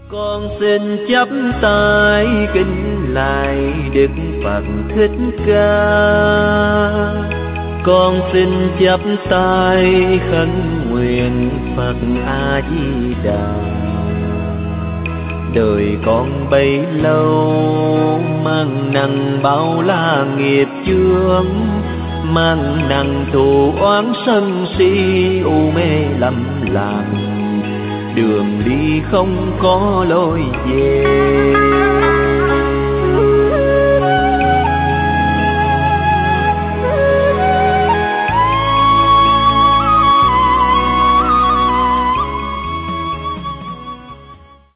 Con xin chắp tay kính lạy Đức Phật Thích Ca. Con xin chắp tay khấn nguyện Phật A Di Đà. Đời con bấy lâu mang nặng bao la nghiệp chướng, mang nặng thù oán sân si u mê lầm lạc, đường đi không có lối về.